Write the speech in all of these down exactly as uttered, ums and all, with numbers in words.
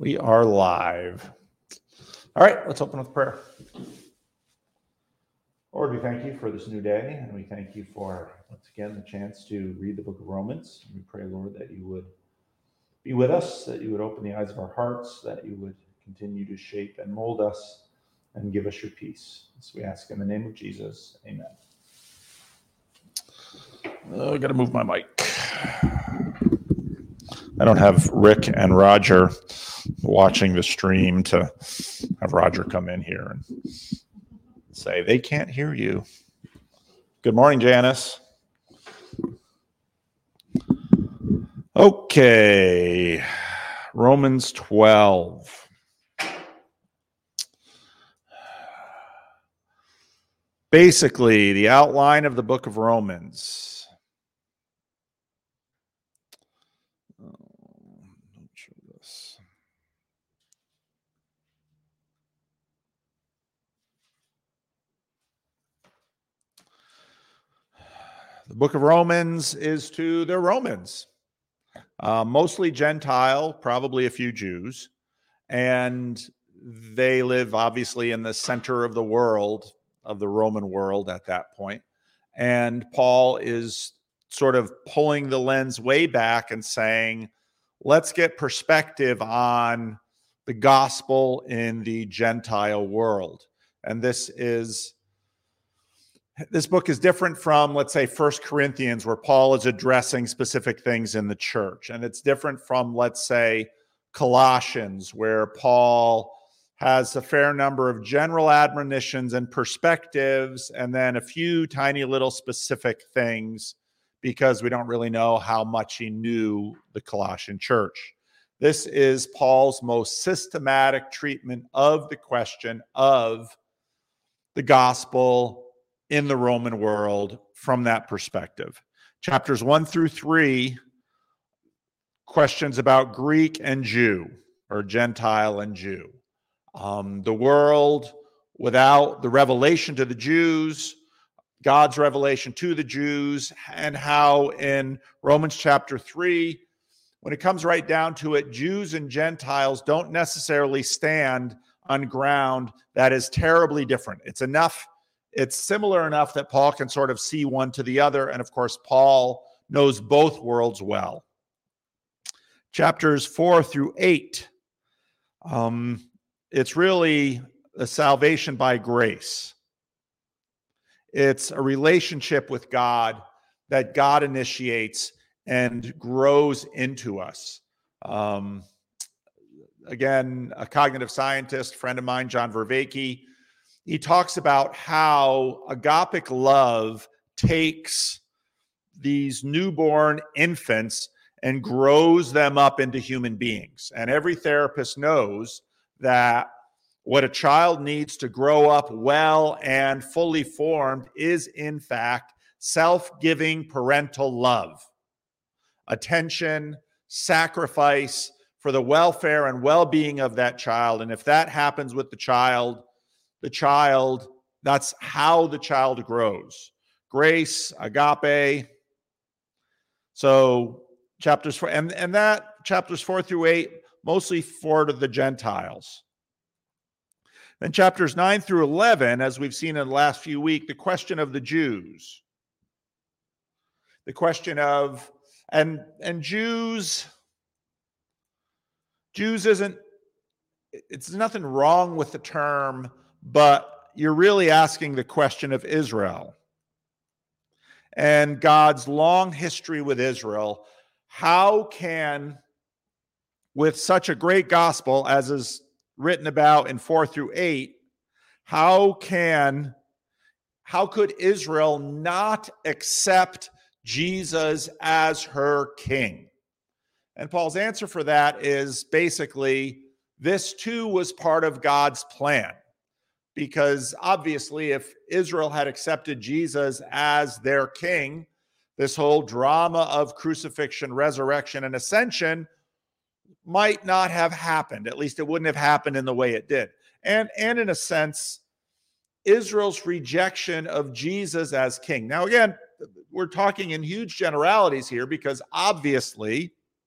We are live. All right, let's open with prayer. Lord, we thank you for this new day, and we thank you for, once again, the chance to read the book of Romans. We pray, Lord, that you would be with us, that you would open the eyes of our hearts, that you would continue to shape and mold us and give us your peace. So we ask in the name of Jesus, amen. Oh, I got to move my mic. I don't have Rick and Roger watching the stream to have Roger come in here and say, they can't hear you. Good morning, Janice. Okay, Romans twelve. Basically, the outline of the book of Romans. The book of Romans is to the Romans, uh, mostly Gentile, probably a few Jews, and they live obviously in the center of the world, of the Roman world at that point. And Paul is sort of pulling the lens way back and saying, let's get perspective on the gospel in the Gentile world. And this is This book is different from, let's say, First Corinthians, where Paul is addressing specific things in the church. And it's different from, let's say, Colossians, where Paul has a fair number of general admonitions and perspectives, and then a few tiny little specific things, because we don't really know how much he knew the Colossian church. This is Paul's most systematic treatment of the question of the gospel in the Roman world from that perspective. Chapters one through three, questions about Greek and Jew, or Gentile and Jew. Um, the world without the revelation to the Jews, God's revelation to the Jews, and how in Romans chapter three, when it comes right down to it, Jews and Gentiles don't necessarily stand on ground that is terribly different. It's enough It's similar enough that Paul can sort of see one to the other. And of course, Paul knows both worlds well. Chapters four through eight. Um, it's really a salvation by grace. It's a relationship with God that God initiates and grows into us. Um, again, a cognitive scientist, friend of mine, John Vervaeke, he talks about how agapic love takes these newborn infants and grows them up into human beings. And every therapist knows that what a child needs to grow up well and fully formed is, in fact, self-giving parental love, attention, sacrifice for the welfare and well-being of that child. And if that happens with the child, The child, that's how the child grows. Grace, agape. So chapters four, and, and that chapters four through eight, mostly for the Gentiles. Then chapters nine through eleven, as we've seen in the last few weeks, the question of the Jews. The question of, and, and Jews, Jews isn't, it's nothing wrong with the term, but you're really asking the question of Israel and God's long history with Israel. How can, with such a great gospel as is written about in four through eight, how can, how could Israel not accept Jesus as her king? And Paul's answer for that is basically, this too was part of God's plan. Because obviously, if Israel had accepted Jesus as their king, this whole drama of crucifixion, resurrection, and ascension might not have happened. At least it wouldn't have happened in the way it did. And, and in a sense, Israel's rejection of Jesus as king. Now, again, we're talking in huge generalities here because obviously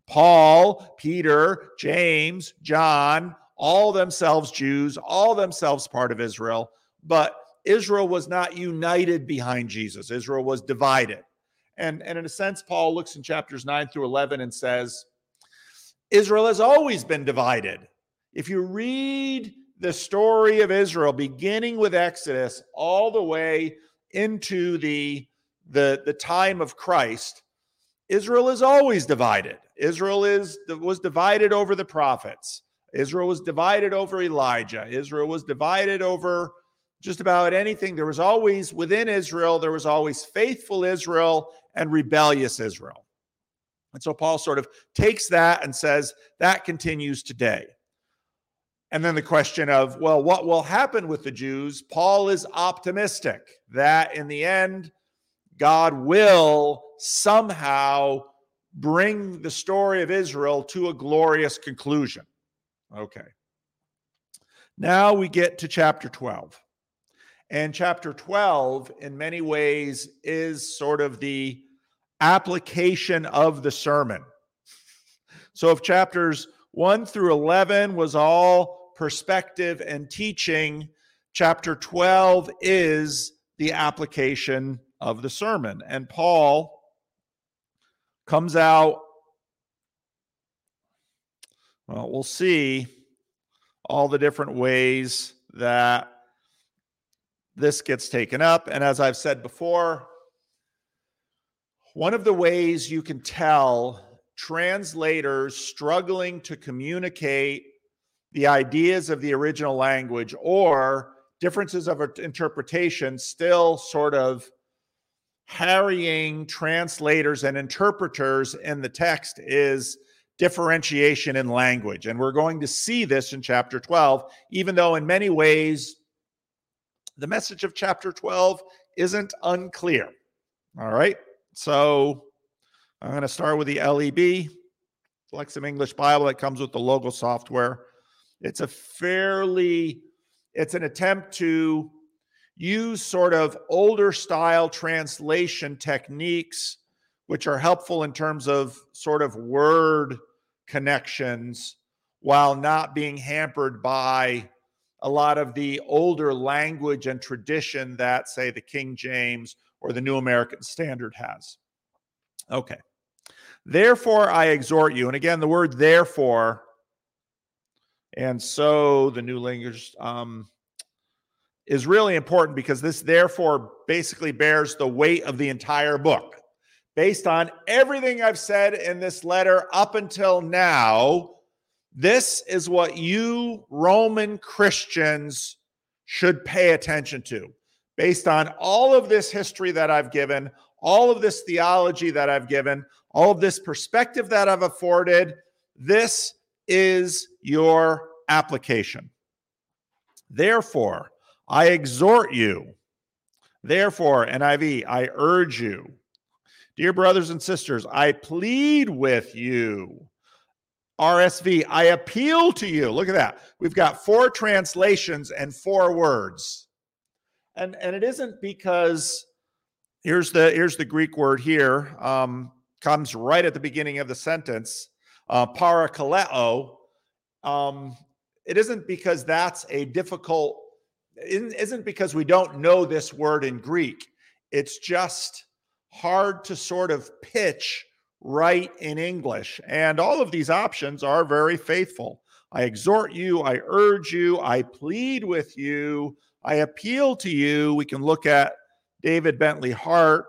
Paul, Peter, James, John, all themselves Jews, all themselves part of Israel, but Israel was not united behind Jesus. Israel was divided. And, and in a sense, Paul looks in chapters nine through eleven and says, Israel has always been divided. If you read the story of Israel, beginning with Exodus, all the way into the, the, the time of Christ, Israel is always divided. Israel is was divided over the prophets. Israel was divided over Elijah. Israel was divided over just about anything. There was always, within Israel, there was always faithful Israel and rebellious Israel. And so Paul sort of takes that and says that continues today. And then the question of, well, what will happen with the Jews? Paul is optimistic that in the end, God will somehow bring the story of Israel to a glorious conclusion. Okay. Now we get to chapter twelve. And chapter twelve, in many ways, is sort of the application of the sermon. So if chapters one through eleven was all perspective and teaching, chapter twelve is the application of the sermon. And Paul comes out, well, we'll see all the different ways that this gets taken up. And as I've said before, one of the ways you can tell translators struggling to communicate the ideas of the original language or differences of interpretation still sort of harrying translators and interpreters in the text is differentiation in language. And we're going to see this in chapter twelve, even though in many ways the message of chapter twelve isn't unclear. All right. So I'm going to start with the L E B, Lexham English Bible that comes with the Logo software. It's a fairly, it's an attempt to use sort of older style translation techniques, which are helpful in terms of sort of word connections while not being hampered by a lot of the older language and tradition that, say, the King James or the New American Standard has. Okay. Therefore, I exhort you, and again, the word therefore, and so the New Language um, is really important because this therefore basically bears the weight of the entire book. Based on everything I've said in this letter up until now, this is what you Roman Christians should pay attention to. Based on all of this history that I've given, all of this theology that I've given, all of this perspective that I've afforded, this is your application. Therefore, I exhort you. Therefore, N I V, I urge you. Dear brothers and sisters, I plead with you. R S V, I appeal to you. Look at that. We've got four translations and four words. And, and it isn't because, here's the, here's the Greek word here, um, comes right at the beginning of the sentence, uh, parakaleo. Um, it isn't because that's a difficult, it isn't because we don't know this word in Greek. It's just hard to sort of pitch right in English. And all of these options are very faithful. I exhort you, I urge you, I plead with you, I appeal to you. We can look at David Bentley Hart.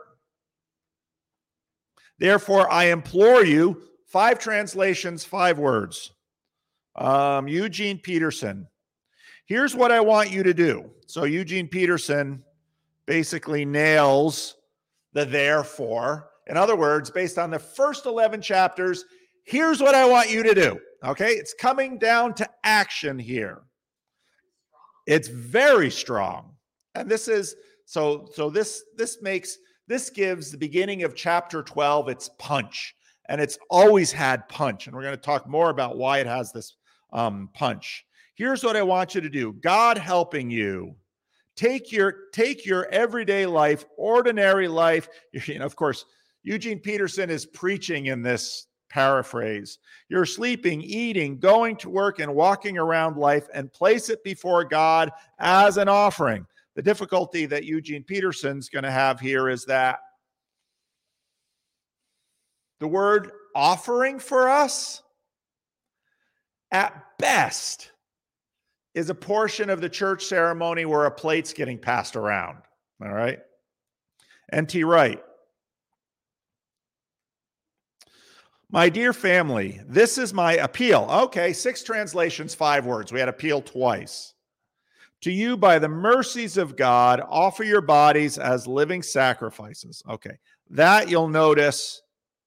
Therefore, I implore you, five translations, five words. Um, Eugene Peterson. Here's what I want you to do. So Eugene Peterson basically nails the therefore. In other words, based on the first eleven chapters, here's what I want you to do. Okay, it's coming down to action here. It's very strong. And this is, so, so this, this makes, this gives the beginning of chapter twelve its punch. And it's always had punch. And we're going to talk more about why it has this um, punch. Here's what I want you to do. God helping you. Take your, take your everyday life, ordinary life. You know, of course, Eugene Peterson is preaching in this paraphrase. You're sleeping, eating, going to work, and walking around life, and place it before God as an offering. The difficulty that Eugene Peterson's going to have here is that the word offering for us, at best, is a portion of the church ceremony where a plate's getting passed around. All right? N T Wright. My dear family, this is my appeal. Okay, six translations, five words. We had appeal twice. To you, by the mercies of God, offer your bodies as living sacrifices. Okay, that you'll notice.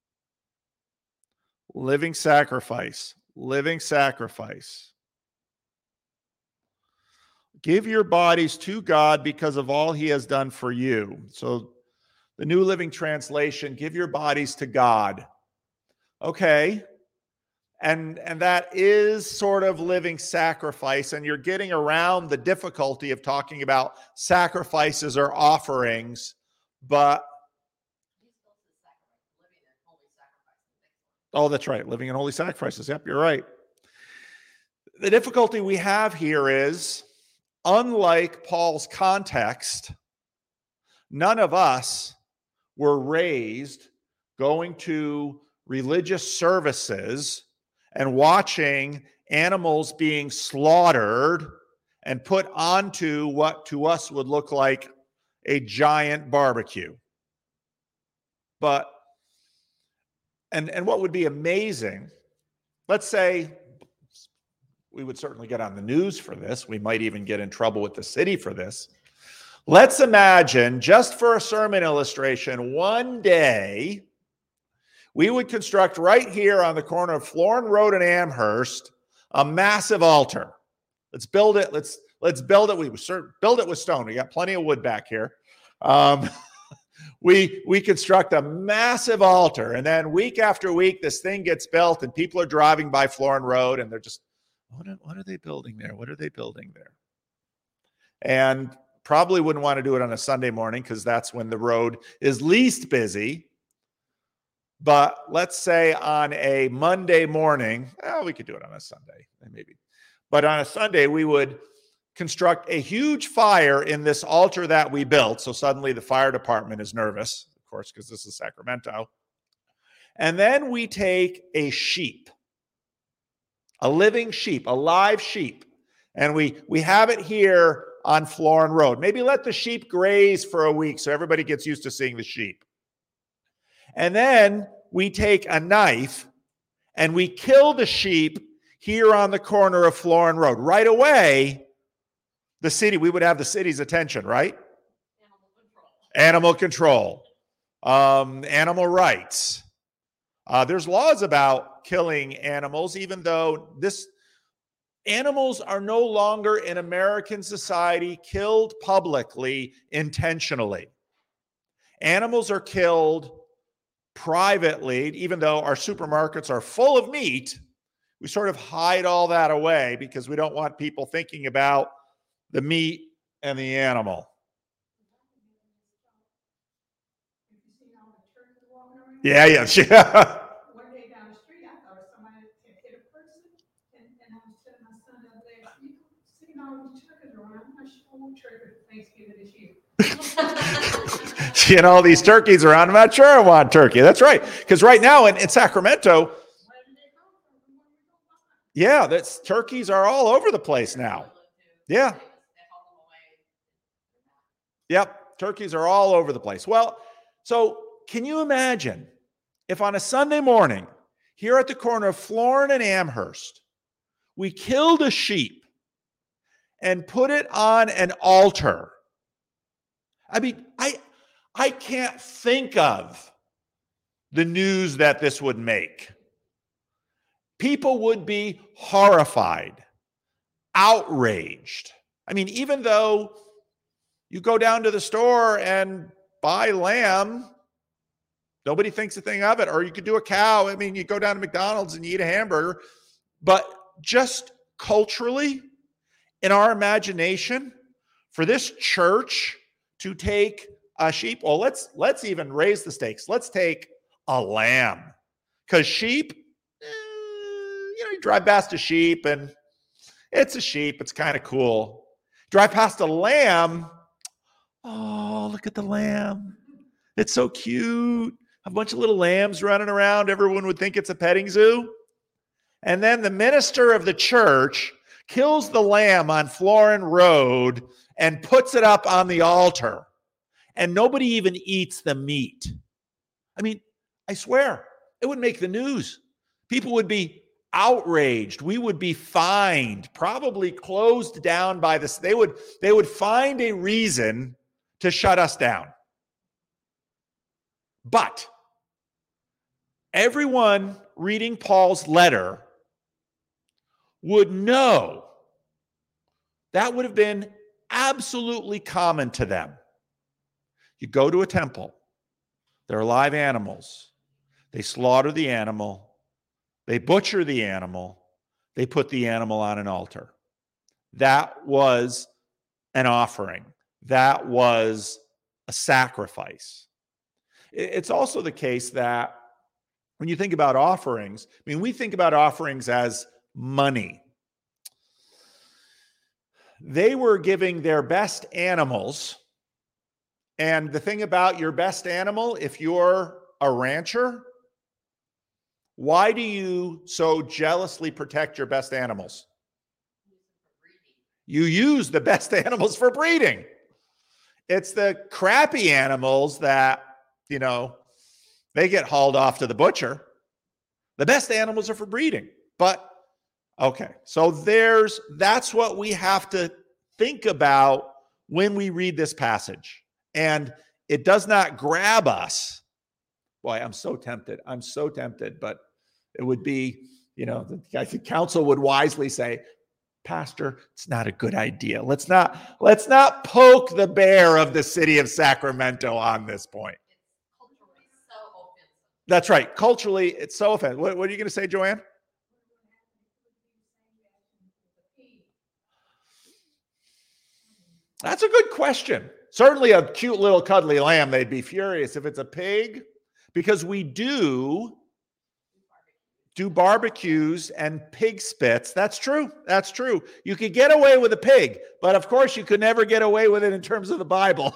Living sacrifice. Living sacrifice. Give your bodies to God because of all he has done for you. So the New Living Translation, give your bodies to God. Okay. And, and that is sort of living sacrifice. And you're getting around the difficulty of talking about sacrifices or offerings. But, oh, that's right. Living in holy sacrifices. Yep, you're right. The difficulty we have here is, unlike Paul's context, none of us were raised going to religious services and watching animals being slaughtered and put onto what to us would look like a giant barbecue. But, and, and what would be amazing, let's say, we would certainly get on the news for this. We might even get in trouble with the city for this. Let's imagine, just for a sermon illustration, one day we would construct right here on the corner of Florin Road and Amherst a massive altar. Let's build it. Let's let's build it. We build it with stone. We got plenty of wood back here. Um, we we construct a massive altar, and then week after week, this thing gets built, and people are driving by Florin Road, and they're just, what are, what are they building there? What are they building there? And probably wouldn't want to do it on a Sunday morning because that's when the road is least busy. But let's say on a Monday morning, well, we could do it on a Sunday, maybe. But on a Sunday, we would construct a huge fire in this altar that we built. So suddenly the fire department is nervous, of course, because this is Sacramento. And then we take a sheep, a living sheep, a live sheep, and we, we have it here on Florin Road. Maybe let the sheep graze for a week so everybody gets used to seeing the sheep. And then we take a knife and we kill the sheep here on the corner of Florin Road. Right away, the city, we would have the city's attention, right? Animal control. Animal control. Um, animal rights. Uh, there's laws about killing animals, even though this animals are no longer in American society killed publicly intentionally. Animals are killed privately, even though our supermarkets are full of meat. We sort of hide all that away because we don't want people thinking about the meat and the animal. Yeah, yeah, yeah. One day down the street, I thought somebody had hit a person, and, and I was telling my son the other day, you seeing all these turkeys around, I'm not sure what turkey for Thanksgiving this year. Seeing all these turkeys around, I'm not sure I want turkey. That's right, because right now in, in Sacramento, yeah, that's turkeys are all over the place now. Yeah. Yep, turkeys are all over the place. Well, so can you imagine if on a Sunday morning here at the corner of Florin and Amherst, we killed a sheep and put it on an altar? I mean, I I can't think of the news that this would make. People would be horrified, outraged. I mean, even though you go down to the store and buy lamb, nobody thinks a thing of it. Or you could do a cow. I mean, you go down to McDonald's and you eat a hamburger. But just culturally, in our imagination, for this church to take a sheep, well, let's let's even raise the stakes. Let's take a lamb. Because sheep, eh, you know, you drive past a sheep and it's a sheep. It's kind of cool. Drive past a lamb. Oh, look at the lamb. It's so cute. A bunch of little lambs running around. Everyone would think it's a petting zoo. And then the minister of the church kills the lamb on Florin Road and puts it up on the altar. And nobody even eats the meat. I mean, I swear, it would make the news. People would be outraged. We would be fined, probably closed down by this. They would, they would find a reason to shut us down. But everyone reading Paul's letter would know that would have been absolutely common to them. You go to a temple, there are live animals. They slaughter the animal, they butcher the animal, they put the animal on an altar. That was an offering. That was a sacrifice. It's also the case that when you think about offerings, I mean, we think about offerings as money. They were giving their best animals. And the thing about your best animal, if you're a rancher, why do you so jealously protect your best animals? You use the best animals for breeding. It's the crappy animals that, you know, they get hauled off to the butcher. The best animals are for breeding. But, okay, so there's, that's what we have to think about when we read this passage. And it does not grab us. Boy, I'm so tempted. I'm so tempted, but it would be, you know, I think counsel would wisely say, Pastor, it's not a good idea. Let's not, let's not poke the bear of the city of Sacramento on this point. So offensive. That's right. Culturally, it's so offensive. What, what are you going to say, Joanne? That's a good question. Certainly a cute little cuddly lamb, they'd be furious. If it's a pig, because we do do barbecues and pig spits. That's true. That's true. You could get away with a pig, but of course you could never get away with it in terms of the Bible.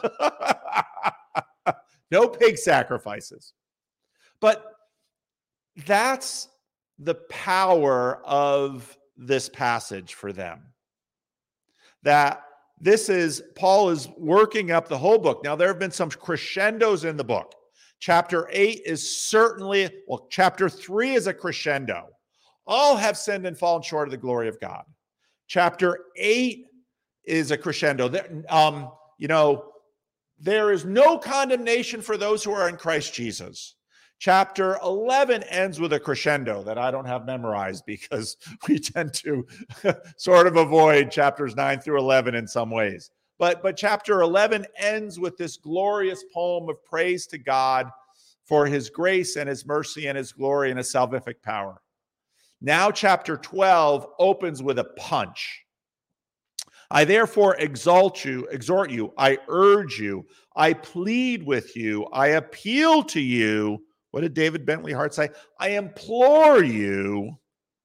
No pig sacrifices. But that's the power of this passage for them. That this is, Paul is working up the whole book. Now, there have been some crescendos in the book. Chapter eight is certainly, well, chapter three is a crescendo. All have sinned and fallen short of the glory of God. Chapter eight is a crescendo. There, um, you know, there is no condemnation for those who are in Christ Jesus. Chapter eleven ends with a crescendo that I don't have memorized because we tend to sort of avoid chapters nine through eleven in some ways. But, but chapter eleven ends with this glorious poem of praise to God for his grace and his mercy and his glory and his salvific power. Now chapter twelve opens with a punch. I therefore exalt you, exhort you, I urge you, I plead with you, I appeal to you. What did David Bentley Hart say? I implore you,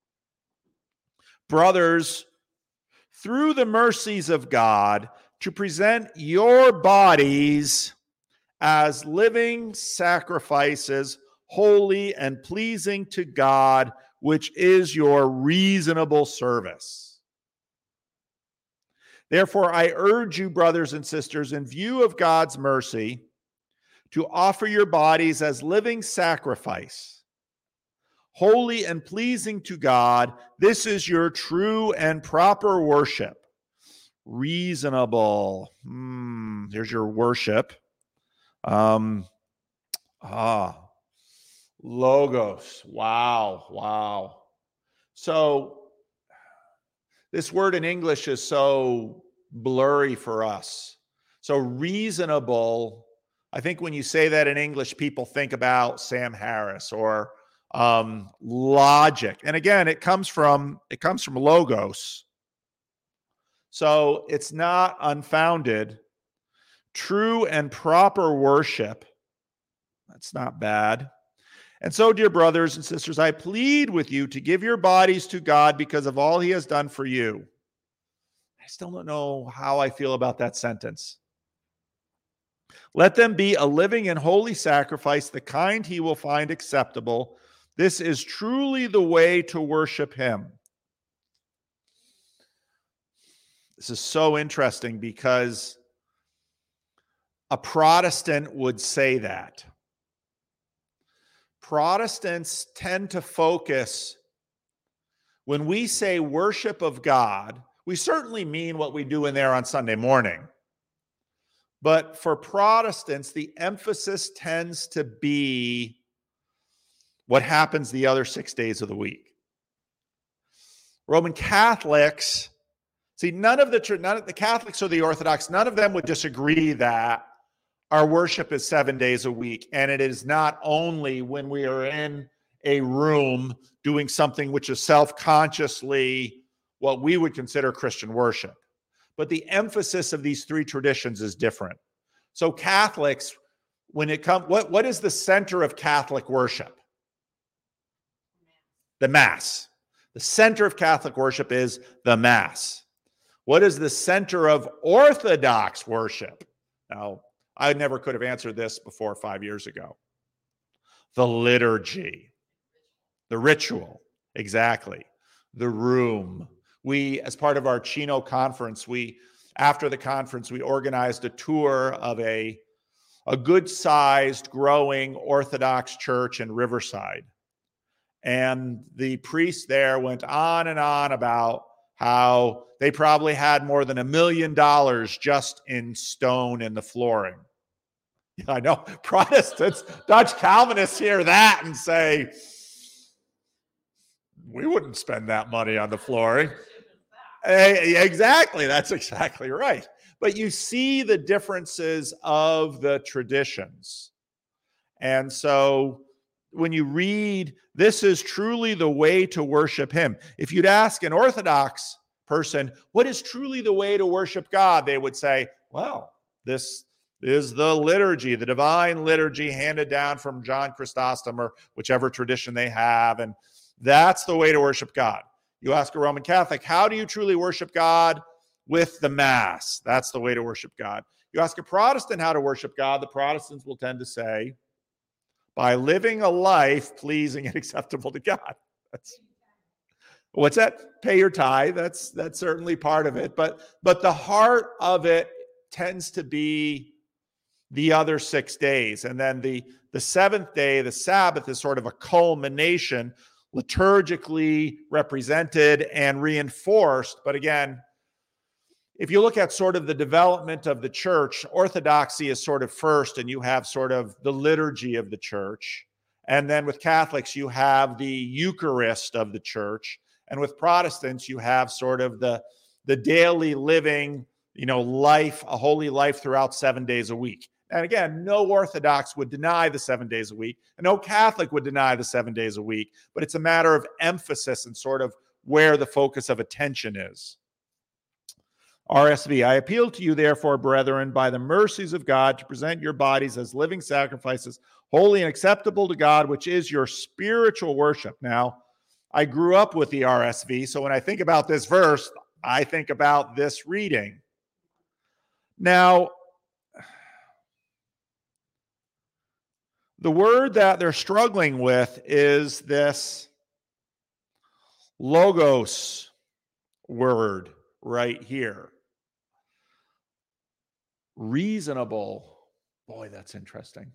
brothers, through the mercies of God, to present your bodies as living sacrifices, holy and pleasing to God, which is your reasonable service. Therefore, I urge you, brothers and sisters, in view of God's mercy, to offer your bodies as living sacrifice, holy and pleasing to God. This is your true and proper worship. Reasonable. Hmm, here's your worship. Um, ah, logos. Wow, wow. So this word in English is so blurry for us. So reasonable. I think when you say that in English, people think about Sam Harris or um, logic. And again, it comes from it comes from logos. So it's not unfounded. True and proper worship. That's not bad. And so, dear brothers and sisters, I plead with you to give your bodies to God because of all he has done for you. I still don't know how I feel about that sentence. Let them be a living and holy sacrifice, the kind he will find acceptable. This is truly the way to worship him. This is so interesting because a Protestant would say that. Protestants tend to focus, when we say worship of God, we certainly mean what we do in there on Sunday morning. But for Protestants, the emphasis tends to be what happens the other six days of the week. Roman Catholics, see, none of the none of the Catholics or the Orthodox, none of them would disagree that our worship is seven days a week. And it is not only when we are in a room doing something which is self-consciously what we would consider Christian worship. But the emphasis of these three traditions is different. So Catholics, when it comes, what, what is the center of Catholic worship? The Mass. The center of Catholic worship is the Mass. What is the center of Orthodox worship? Now, I never could have answered this before five years ago. The liturgy, the ritual, exactly. The room. We, as part of our Chino conference, we, after the conference, we organized a tour of a, a good-sized, growing Orthodox church in Riverside. And the priest there went on and on about how they probably had more than a million dollars just in stone in the flooring. I know Protestants, Dutch Calvinists hear that and say, we wouldn't spend that money on the flooring. Exactly. That's exactly right. But you see the differences of the traditions. And so when you read, this is truly the way to worship him. If you'd ask an Orthodox person, what is truly the way to worship God? They would say, well, this is the liturgy, the divine liturgy handed down from John Chrysostom or whichever tradition they have. And that's the way to worship God. You ask a Roman Catholic, how do you truly worship God? With the Mass. That's the way to worship God. You ask a Protestant how to worship God, the Protestants will tend to say, by living a life pleasing and acceptable to God. That's, what's that? Pay your tithe. That's that's certainly part of it. But, but the heart of it tends to be the other six days. And then the, the seventh day, the Sabbath, is sort of a culmination, liturgically represented and reinforced. But again, if you look at sort of the development of the church, Orthodoxy is sort of first, and you have sort of the liturgy of the church. And then with Catholics, you have the Eucharist of the church. And with Protestants, you have sort of the, the daily living, you know, life, a holy life throughout seven days a week. And again, no Orthodox would deny the seven days a week, and no Catholic would deny the seven days a week, but it's a matter of emphasis and sort of where the focus of attention is. R S V, I appeal to you, therefore, brethren, by the mercies of God, to present your bodies as living sacrifices, holy and acceptable to God, which is your spiritual worship. Now, I grew up with the R S V, so when I think about this verse, I think about this reading. Now, the word that they're struggling with is this logos word right here. Reasonable. Boy, that's interesting.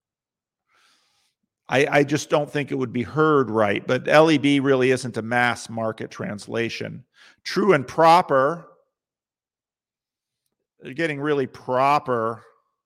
I, I just don't think it would be heard right, but L E B really isn't a mass market translation. True and proper. They're getting really proper.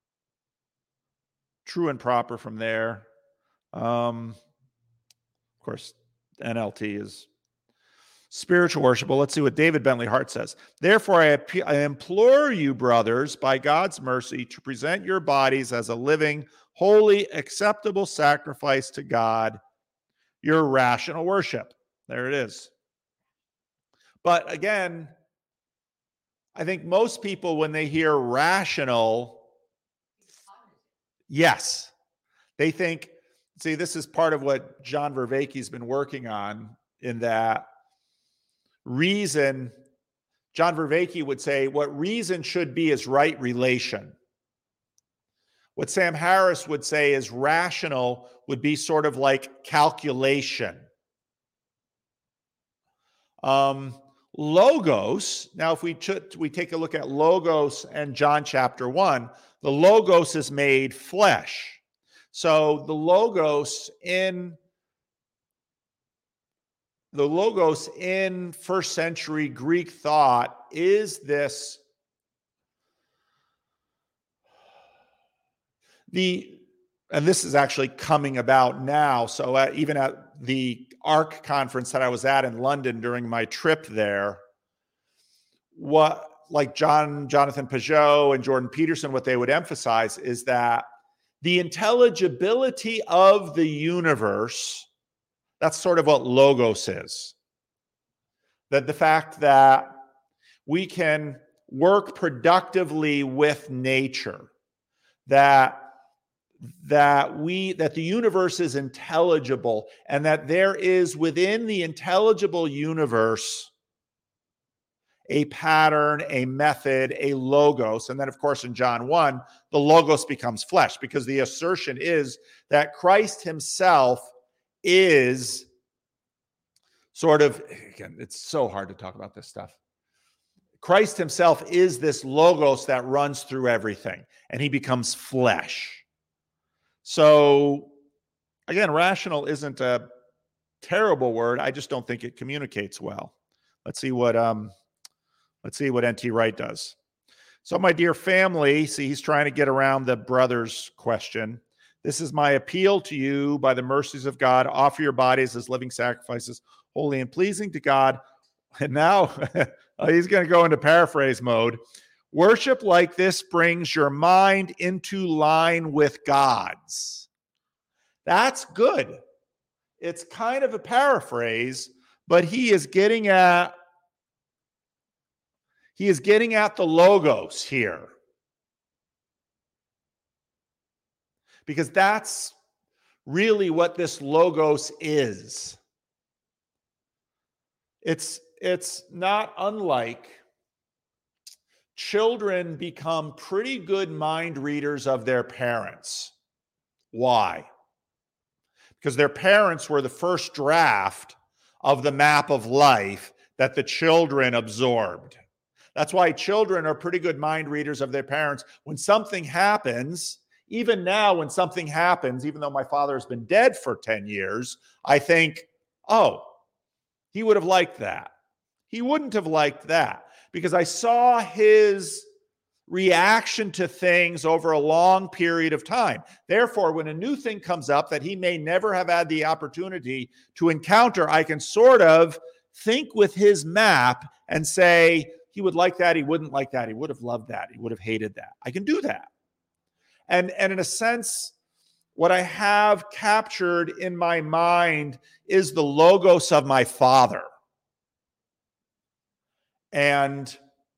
True and proper from there. Um, of course, N L T is spiritual worship. Well, let's see what David Bentley Hart says. Therefore, I, I implore you, brothers, by God's mercy, to present your bodies as a living, holy, acceptable sacrifice to God, your rational worship. There it is. But again, I think most people, when they hear rational, yes, they think see, this is part of what John Vervaeke's been working on, in that reason, John Vervaeke would say what reason should be is right relation. What Sam Harris would say is rational would be sort of like calculation. Um, logos, now if we, ch- we take a look at logos and John chapter one, the logos is made flesh. So the logos in the logos in first century Greek thought is this the and this is actually coming about now. So at, even at the ARC conference that I was at in London during my trip there, what like John Jonathan Pageau and Jordan Peterson, what they would emphasize is that the intelligibility of the universe, that's sort of what logos is. That the fact that we can work productively with nature, that that we that the universe is intelligible, and that there is within the intelligible universe a pattern, a method, a logos. And then, of course, in John one, the logos becomes flesh, because the assertion is that Christ himself is sort of, again, it's so hard to talk about this stuff. Christ himself is this logos that runs through everything, and he becomes flesh. So, again, rational isn't a terrible word. I just don't think it communicates well. Let's see what um, let's see what N T Wright does. So, my dear family, see, he's trying to get around the brothers question. This is my appeal to you by the mercies of God. Offer your bodies as living sacrifices, holy and pleasing to God. And now he's going to go into paraphrase mode. Worship like this brings your mind into line with God's. That's good. It's kind of a paraphrase, but he is getting at he is getting at the logos here. Because that's really what this logos is. It's it's not unlike children become pretty good mind readers of their parents. Why? Because their parents were the first draft of the map of life that the children absorbed. That's why children are pretty good mind readers of their parents. When something happens, even now when something happens, even though my father has been dead for ten years, I think, oh, he would have liked that. He wouldn't have liked that. Because I saw his reaction to things over a long period of time. Therefore, when a new thing comes up that he may never have had the opportunity to encounter, I can sort of think with his map and say, he would like that, he wouldn't like that, he would have loved that, he would have hated that. I can do that. And, and in a sense, what I have captured in my mind is the logos of my father. And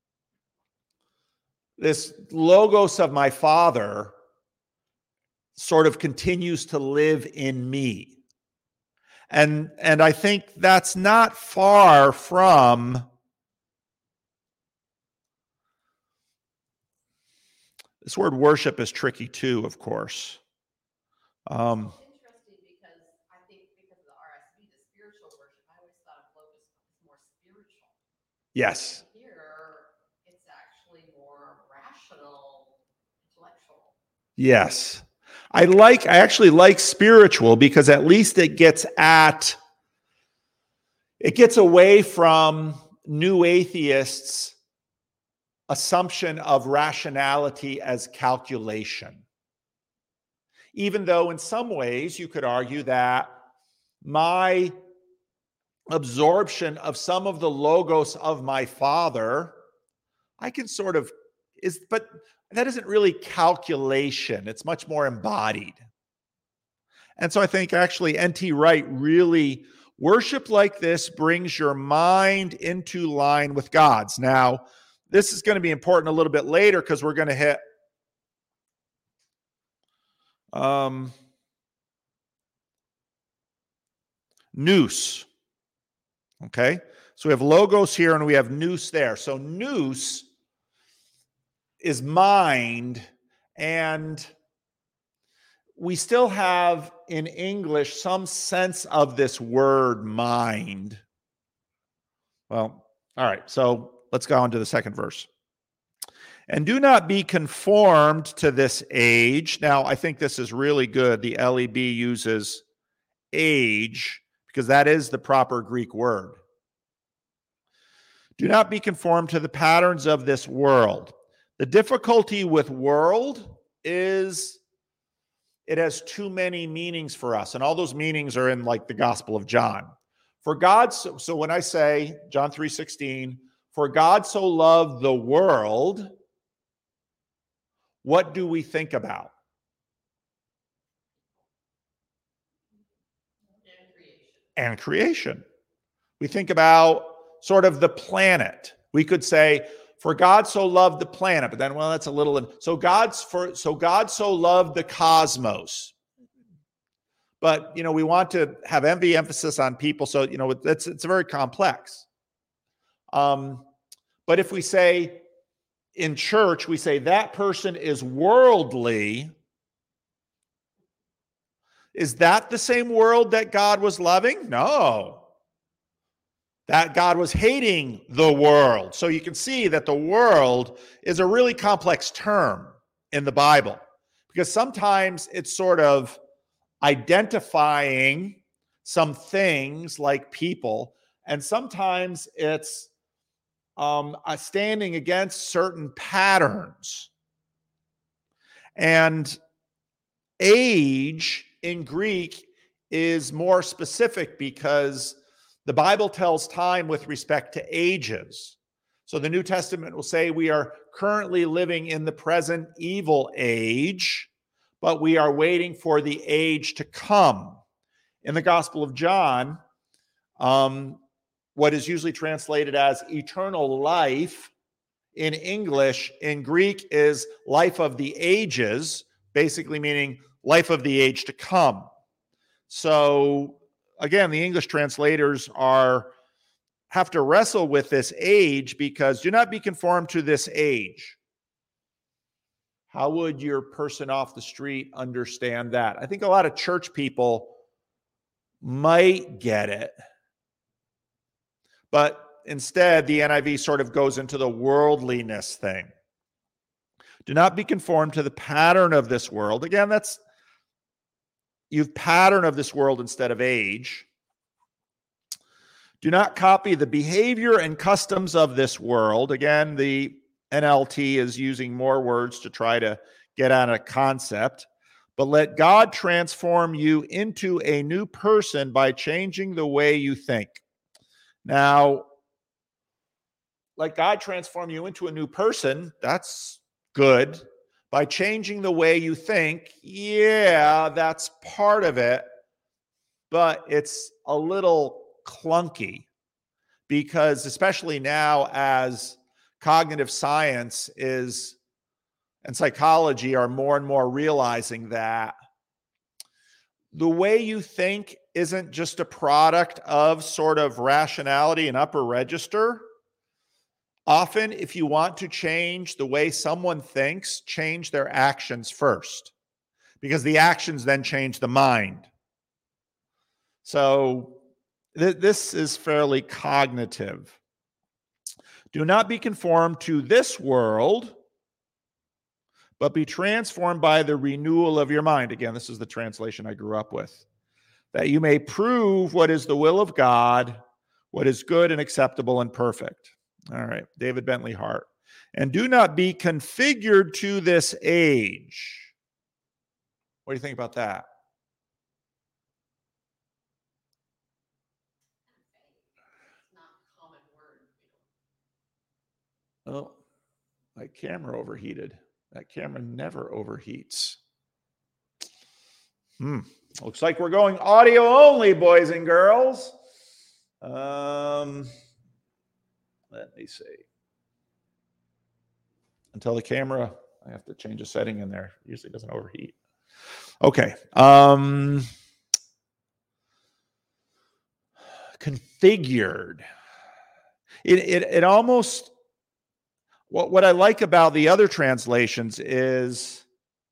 this logos of my father sort of continues to live in me. And, and I think that's not far from this word worship is tricky too, of course. Um, Interesting, because I think because of the R S V, the spiritual worship, I always thought of logos as more spiritual. yes. Here, it's actually more rational, intellectual. Yes. I like, I actually like spiritual because at least it gets at, it gets away from new atheists' assumption of rationality as calculation. Even though in some ways you could argue that my absorption of some of the logos of my father, I can sort of, is, but that isn't really calculation. It's much more embodied. And so I think actually N T Wright really, worship like this brings your mind into line with God's. Now, this is going to be important a little bit later because we're going to hit um, nous. Okay? So we have logos here and we have nous there. So nous is mind, and we still have in English some sense of this word mind. Well, all right, so let's go on to the second verse. And do not be conformed to this age. Now, I think this is really good. The L E B uses age because that is the proper Greek word. Do not be conformed to the patterns of this world. The difficulty with world is it has too many meanings for us. And all those meanings are in like the Gospel of John. For God, so, so when I say John three sixteen, for God so loved the world, what do we think about? And creation. And creation. We think about sort of the planet. We could say, for God so loved the planet, but then, well, that's a little, so God's for, so God so loved the cosmos. But, you know, we want to have heavy emphasis on people. So, you know, it's, it's very complex. Um, but if we say in church, we say that person is worldly, is that the same world that God was loving? No. That God was hating the world. So you can see that the world is a really complex term in the Bible, because sometimes it's sort of identifying some things like people, and sometimes it's um, standing against certain patterns. And age in Greek is more specific because the Bible tells time with respect to ages. So the New Testament will say we are currently living in the present evil age, but we are waiting for the age to come. In the Gospel of John, um, what is usually translated as eternal life in English, in Greek is life of the ages, basically meaning life of the age to come. So again, the English translators are have to wrestle with this age, because do not be conformed to this age. How would your person off the street understand that? I think a lot of church people might get it, but instead the N I V sort of goes into the worldliness thing. Do not be conformed to the pattern of this world. Again, that's You've pattern of this world instead of age. Do not copy the behavior and customs of this world. Again, the N L T is using more words to try to get at a concept. But let God transform you into a new person by changing the way you think. Now, let God transform you into a new person, that's good. By changing the way you think, yeah, that's part of it, but it's a little clunky, because especially now as cognitive science is and psychology are more and more realizing that the way you think isn't just a product of sort of rationality and upper register. Often, if you want to change the way someone thinks, change their actions first, because the actions then change the mind. So th- this is fairly cognitive. Do not be conformed to this world, but be transformed by the renewal of your mind. Again, this is the translation I grew up with. That you may prove what is the will of God, what is good and acceptable and perfect. All right, David Bentley Hart. And do not be configured to this age. What do you think about that? It's not a common word. Oh, my camera overheated. That camera never overheats. Hmm. Looks like we're going audio only, boys and girls. Um, let me see. Until the camera, I have to change a setting in there. Usually it doesn't overheat. Okay. Um, transfigured. It, it, it almost, what, what I like about the other translations is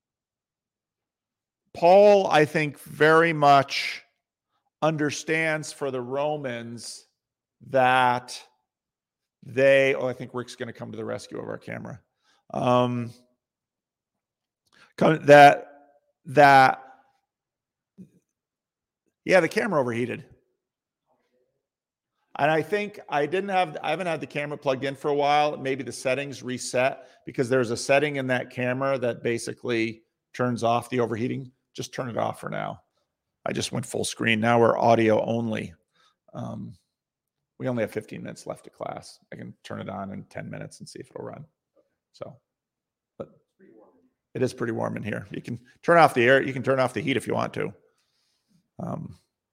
Paul, I think, very much understands for the Romans that they, oh, I think Rick's going to come to the rescue of our camera. Um, that, that, yeah, the camera overheated. And I think I didn't have, I haven't had the camera plugged in for a while. Maybe the settings reset because there's a setting in that camera that basically turns off the overheating. Just turn it off for now. I just went full screen. Now we're audio only. Um, we only have fifteen minutes left of class. I can turn it on in ten minutes and see if it'll run. So, but it is pretty warm in here. You can turn off the air. You can turn off the heat if you want to. Um,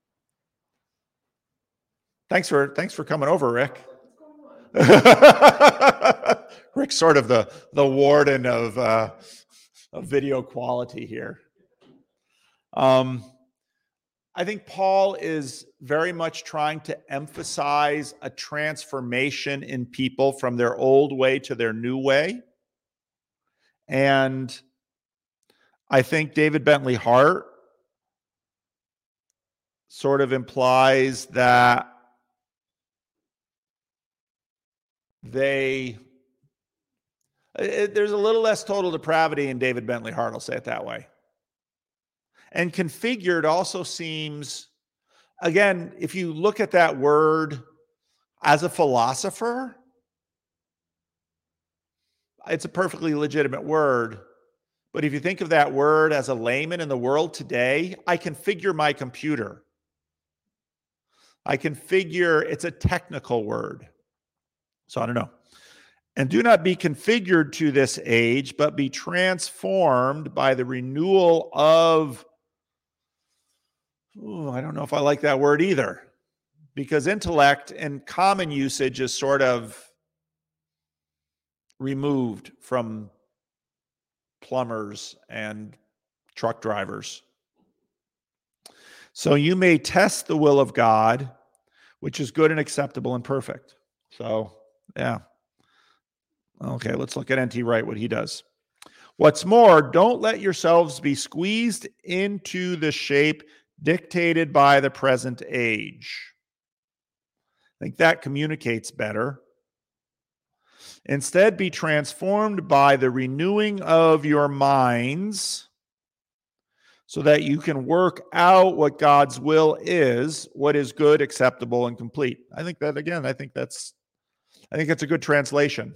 thanks for, thanks for coming over, Rick. Rick's sort of the, the warden of, uh, of video quality here. Um, I think Paul is very much trying to emphasize a transformation in people from their old way to their new way. And I think David Bentley Hart sort of implies that they, it, there's a little less total depravity in David Bentley Hart, I'll say it that way. And configured also seems, again, if you look at that word as a philosopher, it's a perfectly legitimate word. But if you think of that word as a layman in the world today, I configure my computer. I configure, it's a technical word. So I don't know. And do not be configured to this age, but be transformed by the renewal of, ooh, I don't know if I like that word either, because intellect in common usage is sort of removed from plumbers and truck drivers. So you may test the will of God, which is good and acceptable and perfect. So, yeah. Okay, let's look at N T Wright, what he does. What's more, don't let yourselves be squeezed into the shape dictated by the present age. I think that communicates better. Instead, be transformed by the renewing of your minds so that you can work out what God's will is, what is good, acceptable, and complete. I think that, again, I think that's, I think that's a good translation.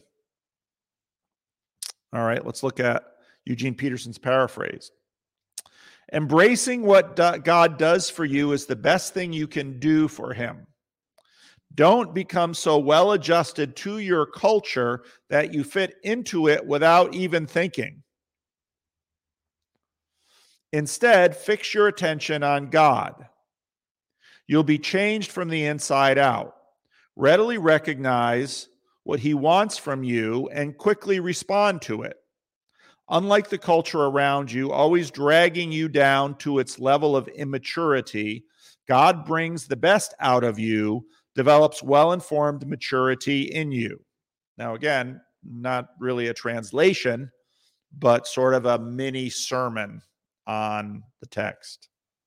All right, let's look at Eugene Peterson's paraphrase. Embracing what God does for you is the best thing you can do for him. Don't become so well adjusted to your culture that you fit into it without even thinking. Instead, fix your attention on God. You'll be changed from the inside out. Readily recognize what he wants from you and quickly respond to it. Unlike the culture around you, always dragging you down to its level of immaturity, God brings the best out of you, develops well-informed maturity in you. Now, again, not really a translation, but sort of a mini sermon on the text.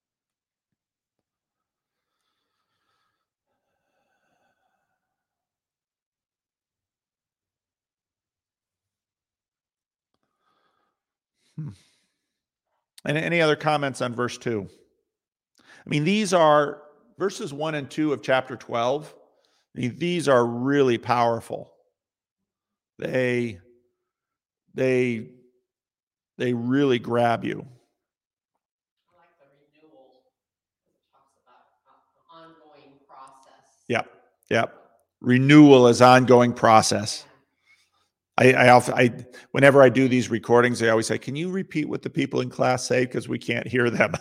Hmm. And any other comments on verse two? I mean, these are verses one and two of chapter twelve. These are really powerful. They, they, they really grab you. I like the renewal. It talks about an ongoing process. Yep, yep. Renewal is ongoing process. I, I, often, I, whenever I do these recordings, I always say, "Can you repeat what the people in class say because we can't hear them?"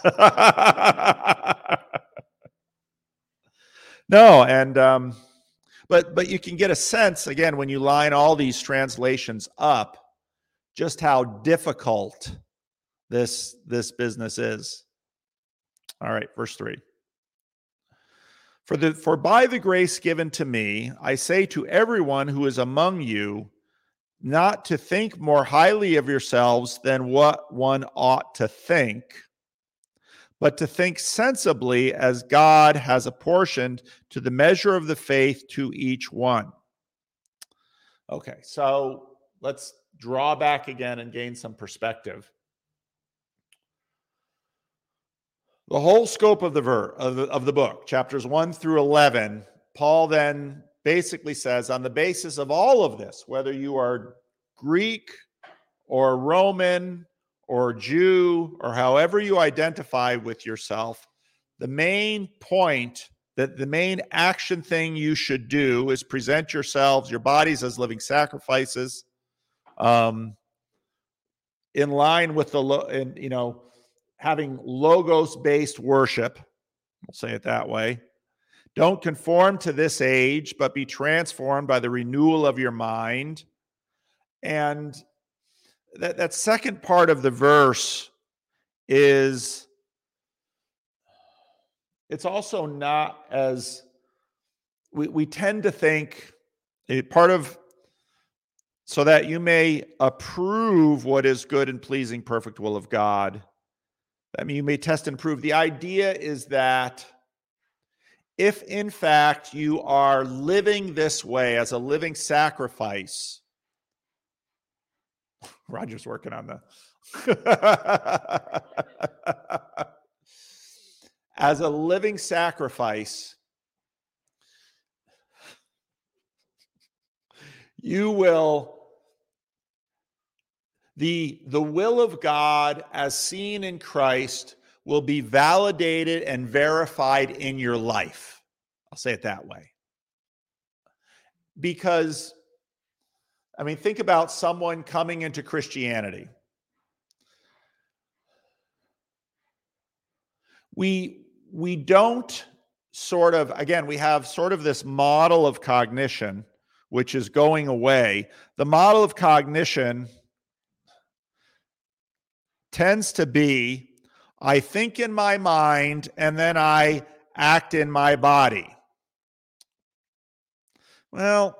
No, and um, but but you can get a sense again when you line all these translations up, just how difficult this this business is. All right, verse three. For the for by the grace given to me, I say to everyone who is among you, not to think more highly of yourselves than what one ought to think, but to think sensibly as God has apportioned to the measure of the faith to each one. Okay, so let's draw back again and gain some perspective. The whole scope of the ver- of the, of the book, chapters one through eleven, Paul then basically says, on the basis of all of this, whether you are Greek or Roman or Jew or however you identify with yourself, the main point, that the main action thing you should do is present yourselves, your bodies, as living sacrifices, um, in line with the, lo- in, you know, having logos-based worship. We'll say it that way. Don't conform to this age, but be transformed by the renewal of your mind. And that, that second part of the verse is, it's also not as, we, we tend to think, a part of, so that you may approve what is good and pleasing, perfect will of God. I mean, you may test and prove. The idea is that if in fact you are living this way as a living sacrifice, Roger's working on the, as a living sacrifice, you will, the, the will of God as seen in Christ will be validated and verified in your life. I'll say it that way. Because, I mean, think about someone coming into Christianity. We, we don't sort of, again, we have sort of this model of cognition, which is going away. The model of cognition tends to be, I think in my mind and then I act in my body. Well,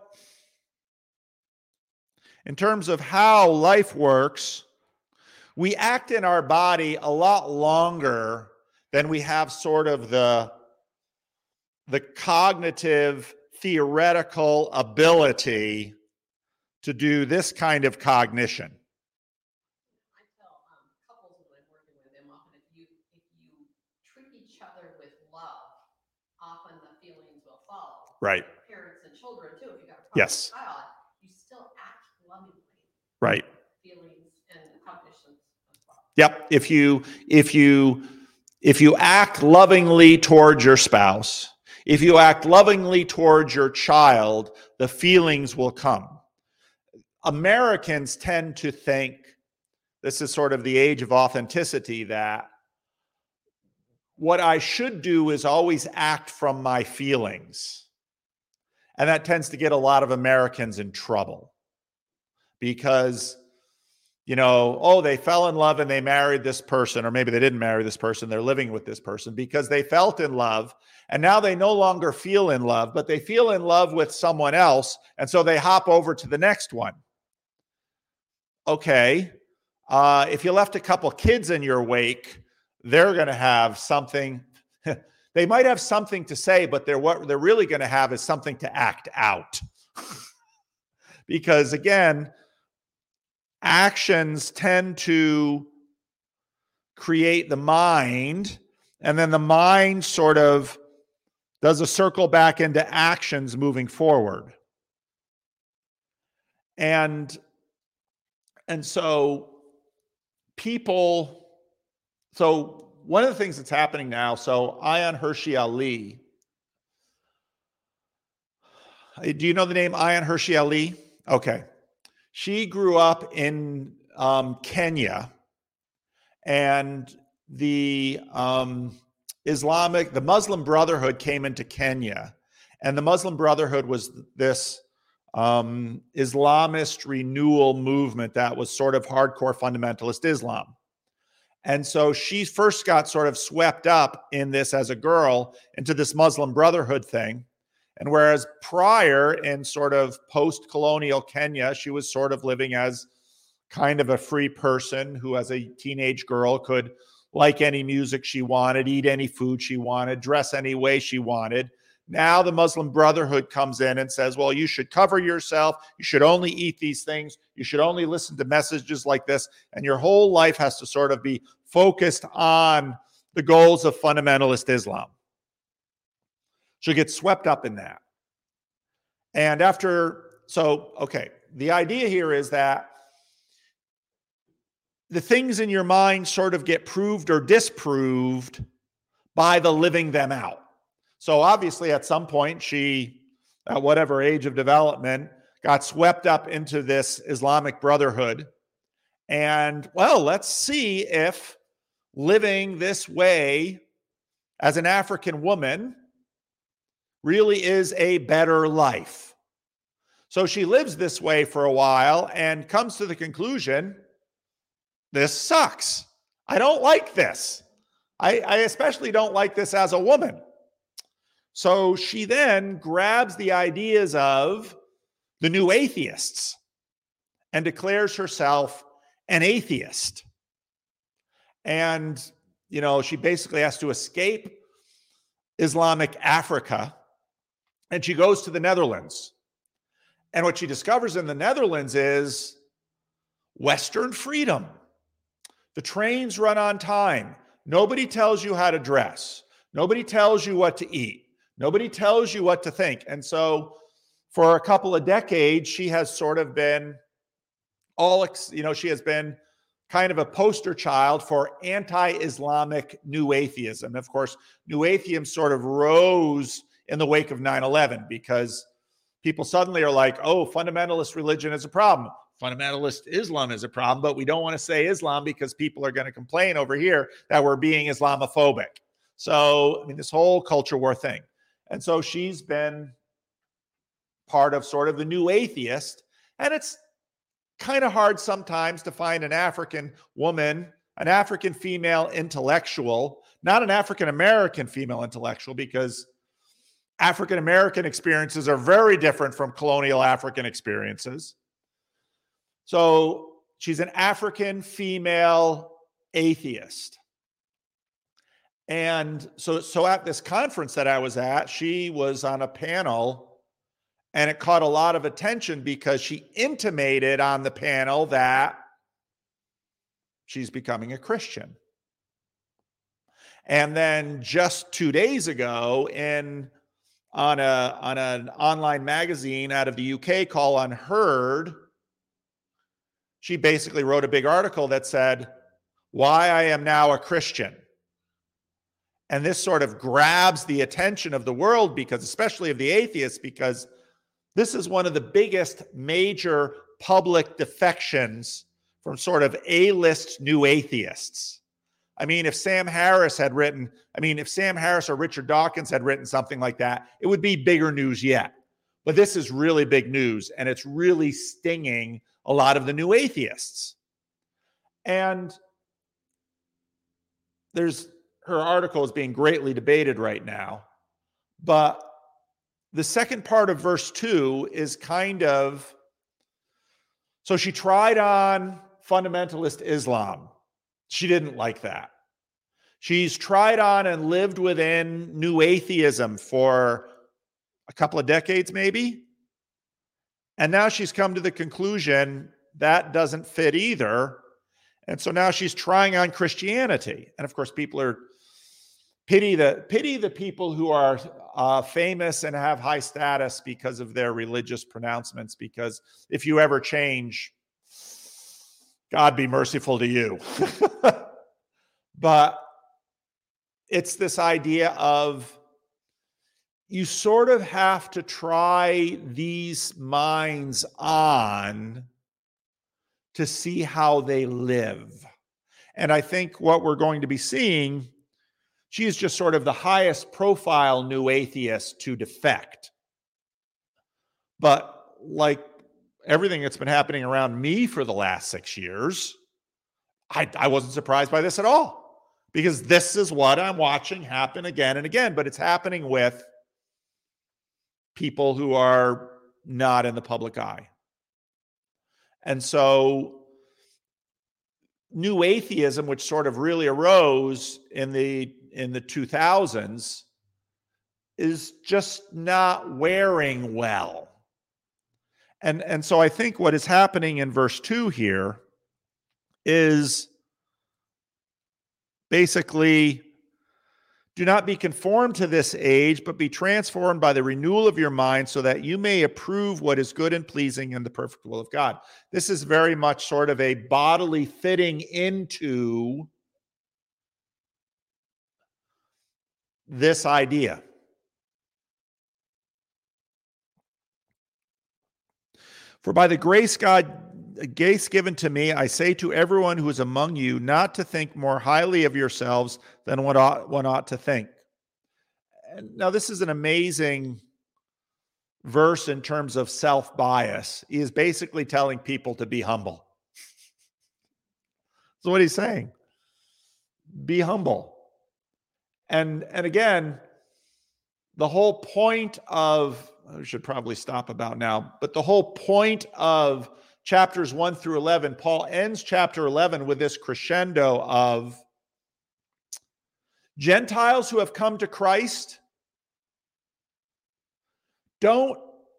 in terms of how life works, we act in our body a lot longer than we have sort of the, the cognitive, theoretical ability to do this kind of cognition. I tell um, couples when I'm working with them, often if you if you treat each other with love, often the feelings will follow. Right. Parents and children too. If you got a problem Yes. with a child, you still act lovingly. Right. Feelings and cognitions as well. Yep. If you if you if you act lovingly towards your spouse, if you act lovingly towards your child, the feelings will come. Americans tend to think, this is sort of the age of authenticity, that what I should do is always act from my feelings. And that tends to get a lot of Americans in trouble because, you know, oh, they fell in love and they married this person, or maybe they didn't marry this person, they're living with this person because they felt in love and now they no longer feel in love, but they feel in love with someone else. And so they hop over to the next one. Okay. Uh, if you left a couple kids in your wake, they're going to have something. They might have something to say, but they're what they're really going to have is something to act out. Because again, actions tend to create the mind, and then the mind sort of does a circle back into actions moving forward. And And so people, so one of the things that's happening now, so Ayaan Hirsi Ali, do you know the name Ayaan Hirsi Ali? Okay. She grew up in um, Kenya, and the um, Islamic, the Muslim Brotherhood came into Kenya, and the Muslim Brotherhood was this Um, Islamist renewal movement that was sort of hardcore fundamentalist Islam. And so she first got sort of swept up in this as a girl into this Muslim Brotherhood thing. And whereas prior in sort of post-colonial Kenya, she was sort of living as kind of a free person who as a teenage girl could like any music she wanted, eat any food she wanted, dress any way she wanted. Now the Muslim Brotherhood comes in and says, well, you should cover yourself. You should only eat these things. You should only listen to messages like this. And your whole life has to sort of be focused on the goals of fundamentalist Islam. She'll get swept up in that. And after, so, okay, the idea here is that the things in your mind sort of get proved or disproved by the living them out. So obviously at some point she, at whatever age of development, got swept up into this Islamic Brotherhood. And well, let's see if living this way as an African woman really is a better life. So she lives this way for a while and comes to the conclusion, this sucks. I don't like this. I, I especially don't like this as a woman. So she then grabs the ideas of the new atheists and declares herself an atheist. And, you know, she basically has to escape Islamic Africa, and she goes to the Netherlands. And what she discovers in the Netherlands is Western freedom. The trains run on time. Nobody tells you how to dress. Nobody tells you what to eat. Nobody tells you what to think. And so for a couple of decades, she has sort of been all, you know, she has been kind of a poster child for anti-Islamic new atheism. Of course, new atheism sort of rose in the wake of nine eleven because people suddenly are like, oh, fundamentalist religion is a problem. Fundamentalist Islam is a problem, but we don't want to say Islam because people are going to complain over here that we're being Islamophobic. So, I mean, this whole culture war thing. And so she's been part of sort of the new atheist. And it's kind of hard sometimes to find an African woman, an African female intellectual, not an African-American female intellectual, because African-American experiences are very different from colonial African experiences. So she's an African female atheist. And so, so at this conference that I was at, she was on a panel, and it caught a lot of attention because she intimated on the panel that she's becoming a Christian. And then just two days ago, in on a on an online magazine out of the U K called Unheard, she basically wrote a big article that said, "Why I am now a Christian." And this sort of grabs the attention of the world, because especially of the atheists, because this is one of the biggest major public defections from sort of A-list new atheists. I mean, if Sam Harris had written, I mean, if Sam Harris or Richard Dawkins had written something like that, it would be bigger news yet. But this is really big news, and it's really stinging a lot of the new atheists. And there's, her article is being greatly debated right now. But the second part of verse two is kind of, so she tried on fundamentalist Islam. She didn't like that. She's tried on and lived within new atheism for a couple of decades, maybe. And now she's come to the conclusion that doesn't fit either. And so now she's trying on Christianity. And of course, people are pity the pity the people who are uh, famous and have high status because of their religious pronouncements, because if you ever change, God be merciful to you. But it's this idea of you sort of have to try these minds on to see how they live. And I think what we're going to be seeing, she is just sort of the highest profile new atheist to defect. But like everything that's been happening around me for the last six years, I, I wasn't surprised by this at all, because this is what I'm watching happen again and again, but it's happening with people who are not in the public eye. And so new atheism, which sort of really arose in the in the two thousands, is just not wearing well. And, and so I think what is happening in verse two here is basically, do not be conformed to this age, but be transformed by the renewal of your mind, so that you may approve what is good and pleasing and the perfect will of God. This is very much sort of a bodily fitting into this idea. For by the grace God, grace given to me, I say to everyone who is among you, not to think more highly of yourselves than what ought, one ought to think. And now, this is an amazing verse in terms of self-bias. He is basically telling people to be humble. That's what he's saying. Be humble. And, and again, the whole point of, I should probably stop about now, but the whole point of chapters one through eleven, Paul ends chapter eleven with this crescendo of Gentiles who have come to Christ. Don't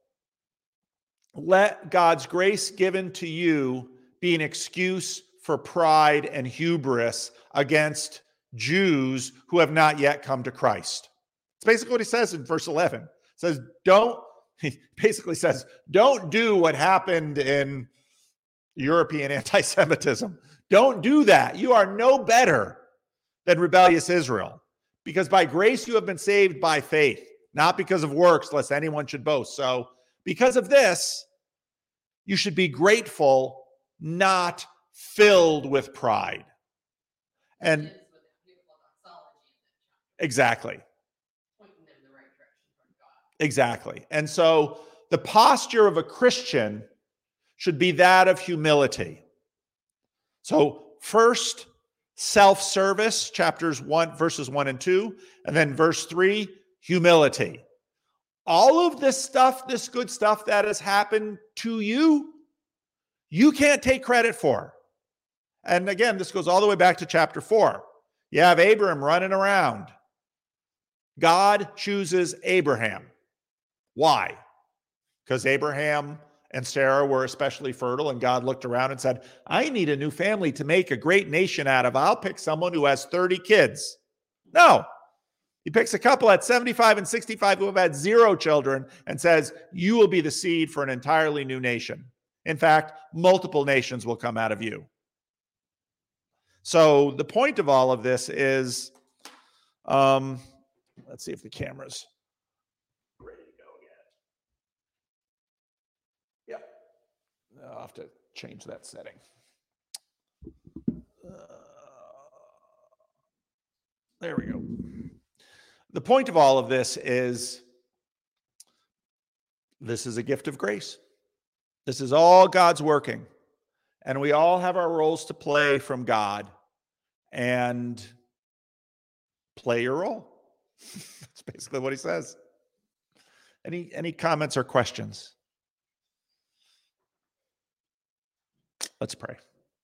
let God's grace given to you be an excuse for pride and hubris against Jews who have not yet come to Christ. It's basically what he says in verse eleven. It says, don't, he basically says, don't do what happened in European anti-Semitism. Don't do that. You are no better than rebellious Israel, because by grace you have been saved by faith, not because of works, lest anyone should boast. So because of this, you should be grateful, not filled with pride. And exactly. Exactly. And so the posture of a Christian should be that of humility. So first, self-service, chapters one, verses one and two, and then verse three, humility. All of this stuff, this good stuff that has happened to you, you can't take credit for. And again, this goes all the way back to chapter four. You have Abraham running around. God chooses Abraham. Why? Because Abraham and Sarah were especially fertile, and God looked around and said, I need a new family to make a great nation out of. I'll pick someone who has thirty kids. No. He picks a couple at seventy-five and sixty-five who have had zero children and says, you will be the seed for an entirely new nation. In fact, multiple nations will come out of you. So the point of all of this is, um, let's see if the camera's ready to go again. Yep. I'll have to change that setting. Uh, there we go. The point of all of this is, this is a gift of grace. This is all God's working. And we all have our roles to play from God. And play your role. That's basically what he says. Any, any comments or questions? Let's pray.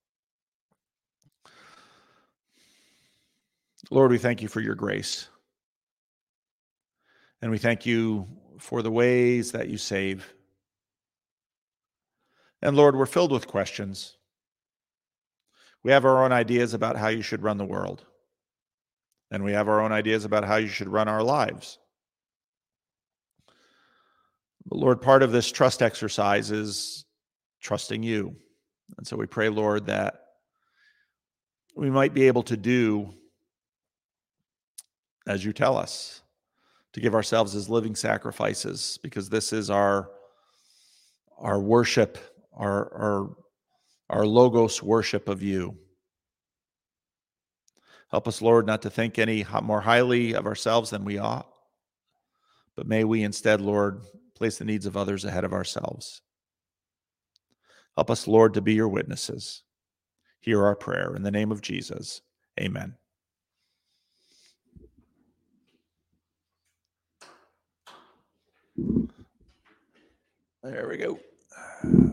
Lord, we thank you for your grace. And we thank you for the ways that you save. And Lord, we're filled with questions. We have our own ideas about how you should run the world. And we have our own ideas about how you should run our lives. But Lord, part of this trust exercise is trusting you. And so we pray, Lord, that we might be able to do as you tell us, to give ourselves as living sacrifices, because this is our, our worship, our, our, our logos worship of you. Help us, Lord, not to think any more highly of ourselves than we ought, but may we instead, Lord, place the needs of others ahead of ourselves. Help us, Lord, to be your witnesses. hear our prayer. In the name of Jesus, amen. There we go.